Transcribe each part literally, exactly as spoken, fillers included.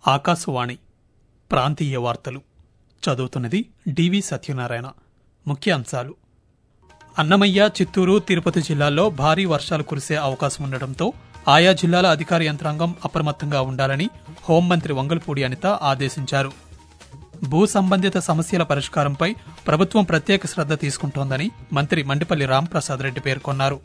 ఆకాశవాణి ప్రాంతీయ వార్తలు చదువుతున్నది డివి సత్యనారాయణ. ముఖ్య అంశాలు: అన్నమయ్య, చిత్తూరు, తిరుపతి జిల్లాల్లో భారీ వర్షాలు కురిసే అవకాశం ఉండటంతో ఆయా జిల్లాల అధికార యంత్రాంగం అప్రమత్తంగా ఉండాలని హోంమంత్రి వంగల్పూడి అనిత ఆదేశించారు. భూ సంబంధిత సమస్యల పరిష్కారంపై ప్రభుత్వం ప్రత్యేక శ్రద్ధ తీసుకుంటోందని మంత్రి మండిపల్లి రాంప్రసాద్ రెడ్డి పేర్కొన్నారు.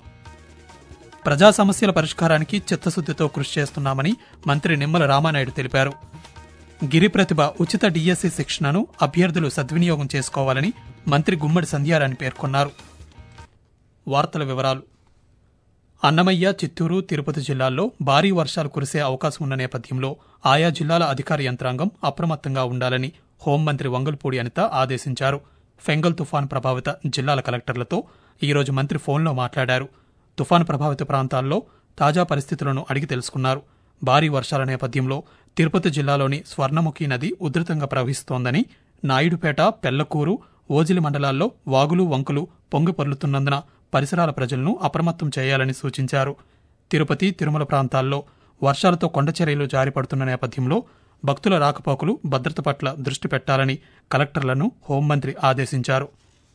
ప్రజా సమస్యల పరిష్కారానికి చిత్తశుద్దితో కృషి చేస్తున్నామని మంత్రి నిమ్మల రామానాయుడు తెలిపారు. గిరి ప్రతిభ ఉచిత డిఎస్సి శిక్షణను అభ్యర్థులు సద్వినియోగం చేసుకోవాలని మంత్రి గుమ్మడి సంధ్యారాణి పేర్కొన్నారు. వార్తల వివరాలు: అన్నమయ్య, చిత్తూరు, తిరుపతి జిల్లాల్లో భారీ వర్షాలు కురిసే అవకాశం ఉన్న నేపథ్యంలో ఆయా జిల్లాల అధికార యంత్రాంగం అప్రమత్తంగా ఉండాలని హోంమంత్రి వంగల్పూడి అనిత ఆదేశించారు. ఫెంగల్ తుఫాను ప్రభావిత జిల్లాల కలెక్టర్లతో ఈరోజు మంత్రి ఫోన్లో మాట్లాడారు. తుఫాను ప్రభావిత ప్రాంతాల్లో తాజా పరిస్థితులను అడిగి తెలుసుకున్నారు. భారీ వర్షాల నేపథ్యంలో తిరుపతి జిల్లాలోని స్వర్ణముఖి నది ఉధృతంగా ప్రవహిస్తోందని, నాయుడుపేట, పెళ్లకూరు, ఓజిలి మండలాల్లో వాగులు, వంకలు పొంగి పొర్లుతున్నందున పరిసరాల ప్రజలను అప్రమత్తం చేయాలని సూచించారు. తిరుపతి, తిరుమల ప్రాంతాల్లో వర్షాలతో కొండచర్యలు జారిపడుతున్న నేపథ్యంలో భక్తుల రాకపోకలు, భద్రత పట్ల దృష్టి పెట్టాలని కలెక్టర్లను హోంమంత్రి ఆదేశించారు.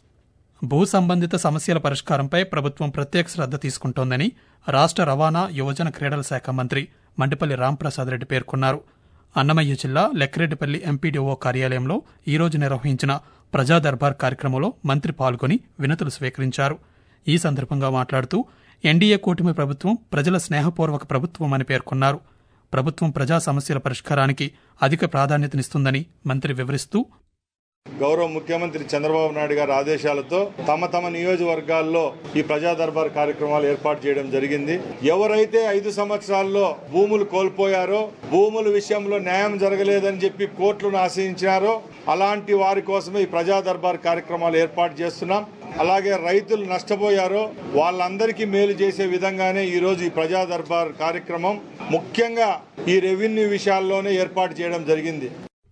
భూ సంబంధిత సమస్యల పరిష్కారంపై ప్రభుత్వం ప్రత్యేక శ్రద్ధ తీసుకుంటోందని రాష్ట్ర రవాణా, యువజన, క్రీడల శాఖ మంత్రి మండిపల్లి రాంప్రసాద్ రెడ్డి పేర్కొన్నారు. అన్నమయ్య జిల్లా లెక్కిరెడ్డిపల్లి ఎంపీడీఓ కార్యాలయంలో ఈరోజు నిర్వహించిన ప్రజా దర్బార్ కార్యక్రమంలో మంత్రి పాల్గొని వినతులు స్వీకరించారు. ఈ సందర్భంగా మాట్లాడుతూ ఎన్డీఏ కూటమి ప్రభుత్వం ప్రజల స్నేహపూర్వక ప్రభుత్వం అని పేర్కొన్నారు. ప్రభుత్వం ప్రజా సమస్యల పరిష్కారానికి అధిక ప్రాధాన్యతనిస్తుందని మంత్రి వివరిస్తూ, గౌరవ ముఖ్యమంత్రి చంద్రబాబు నాయుడు గారి ఆదేశాలతో తమ తమ నియోజకవర్గాల్లో ఈ ప్రజా దర్బార్ కార్యక్రమాలు ఏర్పాటు చేయడం జరిగింది. ఎవరైతే ఐదు సంవత్సరాల్లో భూములు కోల్పోయారో, భూముల విషయంలో న్యాయం జరగలేదని చెప్పి కోర్టులను ఆశ్రయించారో అలాంటి వారి కోసమే ఈ ప్రజా దర్బార్ కార్యక్రమాలు ఏర్పాటు చేస్తున్నాం. అలాగే రైతులు నష్టపోయారో వాళ్ళందరికీ మేలు చేసే విధంగానే ఈ రోజు ఈ ప్రజా దర్బార్ కార్యక్రమం ముఖ్యంగా ఈ రెవెన్యూ విషయాల్లోనే ఏర్పాటు చేయడం జరిగింది.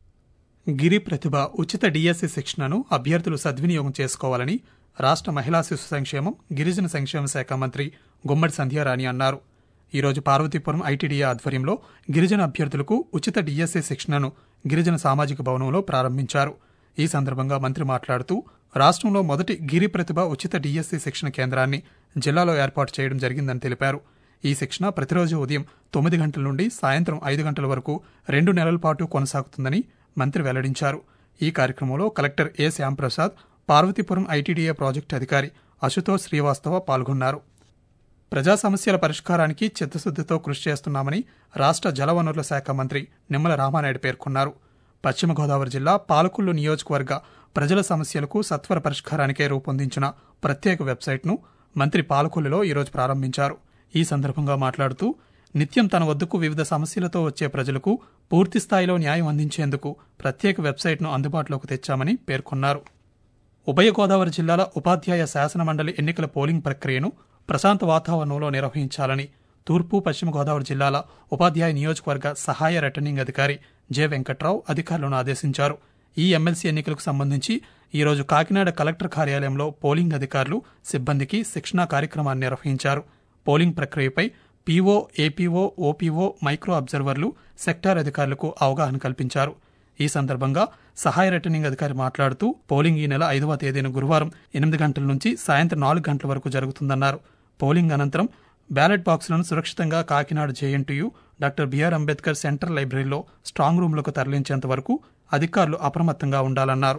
గిరి ప్రతిభ ఉచిత డిఎస్సి శిక్షణను అభ్యర్థులు సద్వినియోగం చేసుకోవాలని రాష్ట్ర మహిళా శిశు సంక్షేమం, గిరిజన సంక్షేమ శాఖ మంత్రి గుమ్మడి సంధ్యారాణి అన్నారు. ఈరోజు పార్వతీపురం ఐటీడీఏ ఆధ్వర్యంలో గిరిజన అభ్యర్థులకు ఉచిత డిఎస్సి శిక్షణను గిరిజన సామాజిక భవనంలో ప్రారంభించారు. ఈ సందర్భంగా మంత్రి మాట్లాడుతూ, రాష్ట్రంలో మొదటి గిరి ప్రతిభ ఉచిత డిఎస్సి శిక్షణ కేంద్రాన్ని జిల్లాలో ఏర్పాటు చేయడం జరిగిందని తెలిపారు. ఈ శిక్షణ ప్రతిరోజు ఉదయం తొమ్మిది గంటల నుండి సాయంత్రం ఐదు గంటల వరకు రెండు నెలల పాటు కొనసాగుతుందని మంత్రి వెల్లడించారు. ఈ కార్యక్రమంలో collector A Shyamprasad, Parvathipuram ITDA project అధికారి అశుతోష్ శ్రీవాస్తవ పాల్గొన్నారు. ప్రజా సమస్యల పరిష్కారానికి చిత్తశుద్దితో కృషి చేస్తున్నామని రాష్ట్ర జలవనరుల శాఖ మంత్రి నిమ్మల రామానాయుడు పేర్కొన్నారు. పశ్చిమ గోదావరి జిల్లా పాలకొల్లు నియోజకవర్గ ప్రజల సమస్యలకు సత్వర పరిష్కారానికే రూపొందించిన ప్రత్యేక వెబ్సైట్ను మంత్రి పాలకొల్లులో ఈరోజు ప్రారంభించారు. ఈ సందర్భంగా మాట్లాడుతూ, నిత్యం తన వద్దకు వివిధ సమస్యలతో వచ్చే ప్రజలకు పూర్తి స్థాయిలో న్యాయం అందించేందుకు ప్రత్యేక వెబ్సైట్ను అందుబాటులోకి తెచ్చామని పేర్కొన్నారు. ఉభయ గోదావరి జిల్లాల ఉపాధ్యాయ శాసన మండలి ఎన్నికల పోలింగ్ ప్రక్రియను ప్రశాంత వాతావరణంలో నిర్వహించాలని తూర్పు, పశ్చిమ గోదావరి జిల్లాల ఉపాధ్యాయ నియోజకవర్గ సహాయ రిటర్నింగ్ అధికారి జె వెంకట్రావు అధికారులను ఆదేశించారు. ఈ ఎమ్మెల్సీ ఎన్నికలకు సంబంధించి ఈరోజు కాకినాడ కలెక్టర్ కార్యాలయంలో పోలింగ్ అధికారులు, సిబ్బందికి శిక్షణా కార్యక్రమాన్ని నిర్వహించారు. పోలింగ్ ప్రక్రియపై పీఓ, ఏపీఓ, ఓపీఓ, మైక్రో అబ్జర్వర్లు, సెక్టార్ అధికారులకు అవగాహన కల్పించారు. ఈ సందర్భంగా సహాయ రిటర్నింగ్ అధికారి మాట్లాడుతూ, పోలింగ్ ఈ నెల ఐదవ తేదీన గురువారం ఎనిమిది గంటల నుంచి సాయంత్రం నాలుగు గంటల వరకు జరుగుతుందన్నారు. పోలింగ్ అనంతరం బ్యాలెట్ బాక్సులను సురక్షితంగా Kakinada JNTU, doctor BR Ambedkar central లైబ్రరీలో స్ట్రాంగ్ రూమ్లకు తరలించేంత వరకు అధికారులు అప్రమత్తంగా ఉండాలన్నారు.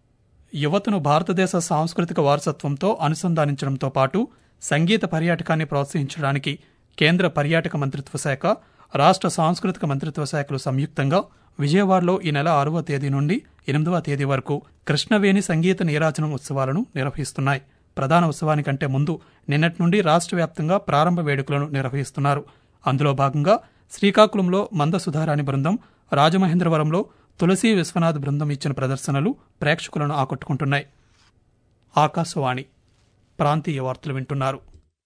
యువతను భారతదేశ సాంస్కృతిక వారసత్వంతో అనుసంధానించడంతో పాటు సంగీత పర్యాటకాన్ని ప్రోత్సహించడానికి కేంద్ర పర్యాటక మంత్రిత్వ శాఖ, రాష్ట్ర సాంస్కృతిక మంత్రిత్వ శాఖలు సంయుక్తంగా విజయవాడలో ఈ నెల ఆరవ తేదీ నుండి ఎనిమిదవ తేదీ వరకు కృష్ణవేణి సంగీత నీరాజనం ఉత్సవాలను నిర్వహిస్తున్నాయి. ప్రధాన ఉత్సవానికంటే ముందు నిన్నటి నుండి రాష్ట్ర వ్యాప్తంగా ప్రారంభ వేడుకలను నిర్వహిస్తున్నారు. అందులో భాగంగా శ్రీకాకుళంలో మంద సుధారాణి బృందం, రాజమహేంద్రవరంలో తులసి విశ్వనాథ్ బృందం ఇచ్చిన ప్రదర్శనలు ప్రేక్షకులను ఆకట్టుకుంటున్నాయి. ఆకాశవాణి ప్రాంతీయ వార్తలు వింటున్నారు.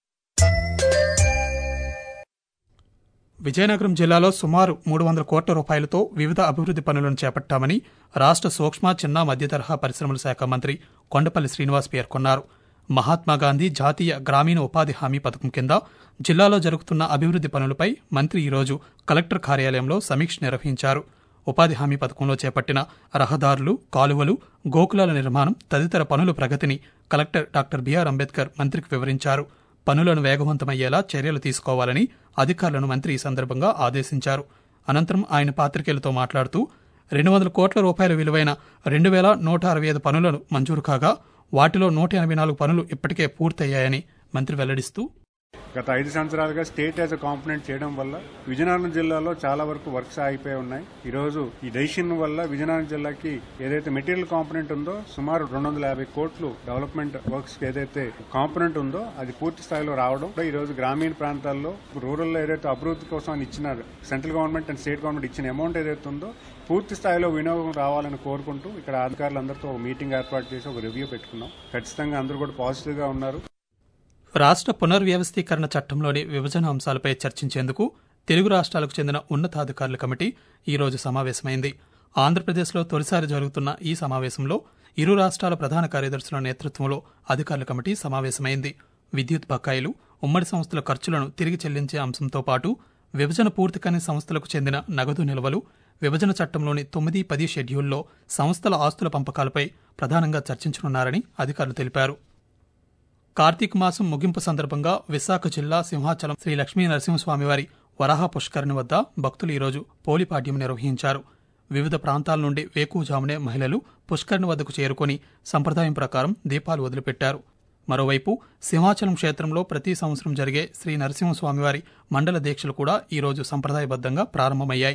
విజయనగరం జిల్లాలో సుమారు మూడు వందల కోట్ల రూపాయలతో వివిధ అభివృద్ది పనులను చేపట్టామని రాష్ట్ర సూక్ష్మ, చిన్న, మధ్యతరహా పరిశ్రమల శాఖ మంత్రి కొండపల్లి శ్రీనివాస్ పేర్కొన్నారు. మహాత్మాగాంధీ జాతీయ గ్రామీణ ఉపాధి హామీ పథకం కింద జిల్లాలో జరుగుతున్న అభివృద్ది పనులపై మంత్రి ఈరోజు కలెక్టర్ కార్యాలయంలో సమీక్ష నిర్వహించారు. ఉపాధి హామీ పథకంలో చేపట్టిన రహదారులు, కాలువలు, గోకులాల నిర్మాణం తదితర పనుల ప్రగతిని కలెక్టర్ డాక్టర్ బిఆర్ అంబేద్కర్ మంత్రికి వివరించారు. పనులను వేగవంతమయ్యేలా చర్యలు తీసుకోవాలని అధికారులను మంత్రి ఈ సందర్భంగా ఆదేశించారు. అనంతరం ఆయన పాత్రికేయులతో మాట్లాడుతూ రెండు వందల కోట్ల రూపాయల విలువైన రెండు వేల నూట అరవై ఐదు పనులను మంజూరు కాగా వాటిలో నూట ఎనభై నాలుగు పనులు ఇప్పటికే పూర్తయ్యాయని మంత్రి వెల్లడిస్తూ గత ఐదు సంవత్సరాలుగా స్టేట్ యాజ్ అ కాంపోనెంట్ చేయడం వల్ల విజయనగరం జిల్లాలో చాలా వరకు వర్క్స్ ఆగిపోయి ఉన్నాయి. ఈ రోజు ఈ డెసిషన్ వల్ల విజయనగరం జిల్లాకి ఏదైతే మెటీరియల్ కాంపోనెంట్ ఉందో సుమారు రెండు వందల యాభై కోట్లు డెవలప్మెంట్ వర్క్స్ ఏదైతే కాంపోనెంట్ ఉందో అది పూర్తి స్థాయిలో రావడం, ఈ రోజు గ్రామీణ ప్రాంతాల్లో రూరల్ ఏదైతే అభివృద్ధి కోసం అని ఇచ్చిన central government and state government ఇచ్చిన అమౌంట్ ఏదైతే ఉందో పూర్తి స్థాయిలో వినియోగం రావాలని కోరుకుంటూ ఇక్కడ అధికారులందరితో ఒక మీటింగ్ ఏర్పాటు చేసి ఒక రివ్యూ పెట్టుకున్నాం. ఖచ్చితంగా అందరూ కూడా పాజిటివ్ గా ఉన్నారు. రాష్ట్ర పునర్వ్యవస్థీకరణ చట్టంలోని విభజన అంశాలపై చర్చించేందుకు తెలుగు రాష్ట్రాలకు చెందిన ఉన్నతాధికారుల కమిటీ ఈ రోజు సమావేశమైంది. ఆంధ్రప్రదేశ్లో తొలిసారి జరుగుతున్న ఈ సమావేశంలో ఇరు రాష్ట్రాల ప్రధాన కార్యదర్శుల నేతృత్వంలో అధికారుల కమిటీ సమావేశమైంది. విద్యుత్ బకాయిలు, ఉమ్మడి సంస్థల ఖర్చులను తిరిగి చెల్లించే అంశంతో పాటు విభజన పూర్తి కాని సంస్థలకు చెందిన నగదు నిల్వలు, విభజన చట్టంలోని తొమ్మిది పది షెడ్యూల్లో సంస్థల ఆస్తుల పంపకాలపై ప్రధానంగా చర్చించనున్నారని అధికారులు తెలిపారు. కార్తీక మాసం ముగింపు సందర్భంగా విశాఖ జిల్లా సింహాచలం శ్రీ లక్ష్మీ నరసింహస్వామివారి వరాహ పుష్కరిణి వద్ద భక్తులు ఈరోజు పోలిపాడ్యం నిర్వహించారు. వివిధ ప్రాంతాల నుండి వేకువజామునే మహిళలు పుష్కరిణి వద్దకు చేరుకుని సంప్రదాయం ప్రకారం దీపాలు వదిలిపెట్టారు. మరోవైపు సింహాచలం క్షేత్రంలో ప్రతి సంవత్సరం జరిగే శ్రీ నరసింహస్వామివారి మండల దీక్షలు కూడా ఈరోజు సంప్రదాయబద్దంగా ప్రారంభమయ్యాయి.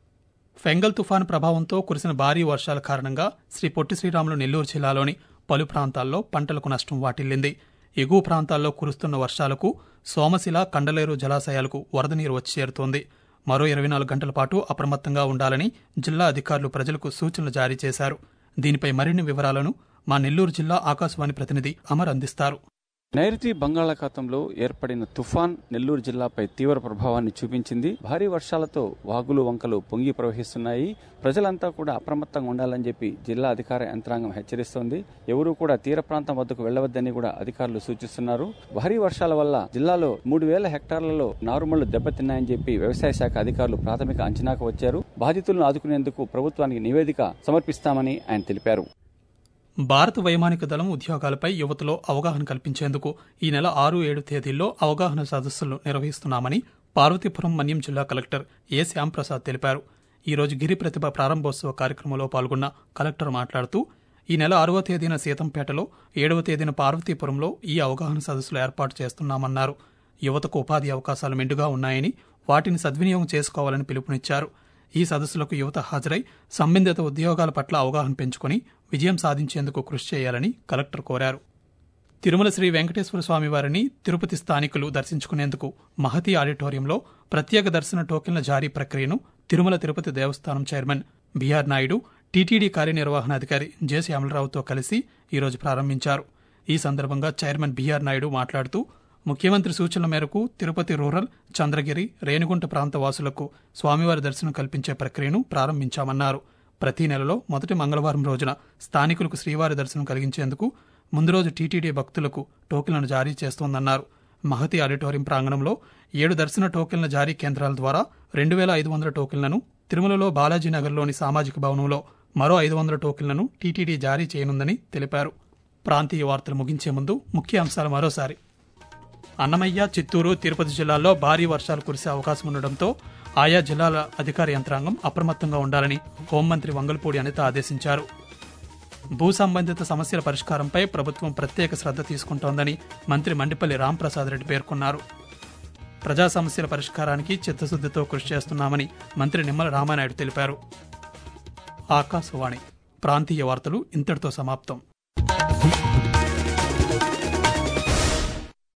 ఫెంగల్ తుఫాను ప్రభావంతో కురిసిన భారీ వర్షాల కారణంగా శ్రీ పొట్టి శ్రీరాములు నెల్లూరు జిల్లాలోని పలు ప్రాంతాల్లో పంటలకు నష్టం వాటిల్లింది. ఎగువ ప్రాంతాల్లో కురుస్తున్న వర్షాలకు సోమశిల, కండలేరు జలాశయాలకు వరద నీరు వచ్చి చేరుతోంది. మరో ఇరవై నాలుగు గంటల పాటు అప్రమత్తంగా ఉండాలని జిల్లా అధికారులు ప్రజలకు సూచనలు జారీ చేశారు. దీనిపై మరిన్ని వివరాలను మా నెల్లూరు జిల్లా ఆకాశవాణి ప్రతినిధి అమర్ అందిస్తారు. నైరుతి బంగాళాఖాతంలో ఏర్పడిన తుఫాన్ నెల్లూరు జిల్లాపై తీవ్ర ప్రభావాన్ని చూపించింది. భారీ వర్షాలతో వాగులు, వంకలు పొంగి ప్రవహిస్తున్నాయి. ప్రజలంతా కూడా అప్రమత్తంగా ఉండాలని చెప్పి జిల్లా అధికార యంత్రాంగం హెచ్చరిస్తోంది. ఎవరూ కూడా తీర ప్రాంతం వద్దకు వెళ్లవద్దని కూడా అధికారులు సూచిస్తున్నారు. భారీ వర్షాల వల్ల జిల్లాలో మూడు వేల హెక్టార్లలో నారుమళ్లు దెబ్బతిన్నాయని చెప్పి వ్యవసాయ శాఖ అధికారులు ప్రాథమిక అంచనాకు వచ్చారు. బాధితులను ఆదుకునేందుకు ప్రభుత్వానికి నివేదిక సమర్పిస్తామని ఆయన తెలిపారు. భారత వైమానిక దళం ఉద్యోగాలపై యువతలో అవగాహన కల్పించేందుకు ఈ నెల ఆరు ఏడు తేదీల్లో అవగాహన సదస్సులు నిర్వహిస్తున్నామని పార్వతీపురం మన్యం జిల్లా కలెక్టర్ ఏ శ్యాంప్రసాద్ తెలిపారు. ఈ రోజు గిరి ప్రతిభ ప్రారంభోత్సవ కార్యక్రమంలో పాల్గొన్న కలెక్టర్ మాట్లాడుతూ ఈ నెల ఆరవ తేదీన సీతంపేటలో, ఏడవ తేదీన పార్వతీపురంలో ఈ అవగాహన సదస్సులు ఏర్పాటు చేస్తున్నామన్నారు. యువతకు ఉపాధి అవకాశాలు మెండుగా ఉన్నాయని వాటిని సద్వినియోగం చేసుకోవాలని పిలుపునిచ్చారు. ఈ సదస్సులకు యువత హాజరై సంబంధిత ఉద్యోగాల పట్ల అవగాహన పెంచుకుని విజయం సాధించేందుకు కృషి చేయాలని కలెక్టర్ కోరారు. తిరుమల శ్రీ వెంకటేశ్వర స్వామి వారిని తిరుపతి స్థానికులు దర్శించుకునేందుకు మహతి ఆడిటోరియంలో ప్రత్యేక దర్శన టోకెన్ల జారీ ప్రక్రియను తిరుమల తిరుపతి దేవస్థానం చైర్మన్ బిఆర్ నాయుడు, టీటీడీ కార్యనిర్వహణాధికారి జె శ్యామలరావుతో కలిసి ఈరోజు ప్రారంభించారు. ఈ సందర్భంగా చైర్మన్ బిఆర్ నాయుడు మాట్లాడుతూ ముఖ్యమంత్రి సూచనల మేరకు తిరుపతి రూరల్, చంద్రగిరి, రేణిగుంట ప్రాంత వాసులకు స్వామివారి దర్శనం కల్పించే ప్రక్రియను ప్రారంభించామన్నారు. ప్రతి నెలలో మొదటి మంగళవారం రోజున స్థానికులకు శ్రీవారి దర్శనం కలిగించేందుకు ముందు రోజు టీటీడీ భక్తులకు టోకెన్లను జారీ చేస్తోందన్నారు. మహతి ఆడిటోరియం ప్రాంగణంలో ఏడు దర్శన టోకెన్ల జారీ కేంద్రాల ద్వారా రెండు వేల ఐదు వందల టోకెన్లను, తిరుమలలో బాలాజీనగర్లోని సామాజిక భవనంలో మరో ఐదు వందల టోకెన్లను టీటీడీ జారీ చేయనుందని తెలిపారు. ప్రాంతీయ వార్తలు ముగించే ముందు ముఖ్య అంశాలు మరోసారి. అన్నమయ్య, చిత్తూరు, తిరుపతి జిల్లాల్లో భారీ వర్షాలు కురిసే అవకాశం ఉండడంతో ఆయా జిల్లాల అధికార యంత్రాంగం అప్రమత్తంగా ఉండాలని హోంమంత్రి వంగల్పూడి అనిత ఆదేశించారు. భూ సంబంధిత సమస్యల పరిష్కారంపై ప్రభుత్వం ప్రత్యేక శ్రద్ధ తీసుకుంటోందని మంత్రి మండిపల్లి రాంప్రసాద్ రెడ్డి పేర్కొన్నారు. ప్రజా సమస్యల పరిష్కారానికి చిత్తశుద్దితో కృషి చేస్తున్నామని మంత్రి నిమ్మల రామానాయుడు తెలిపారు. ఆకాశవాణి ప్రాంతీయ వార్తలు ఇంతటితో సమాప్తం.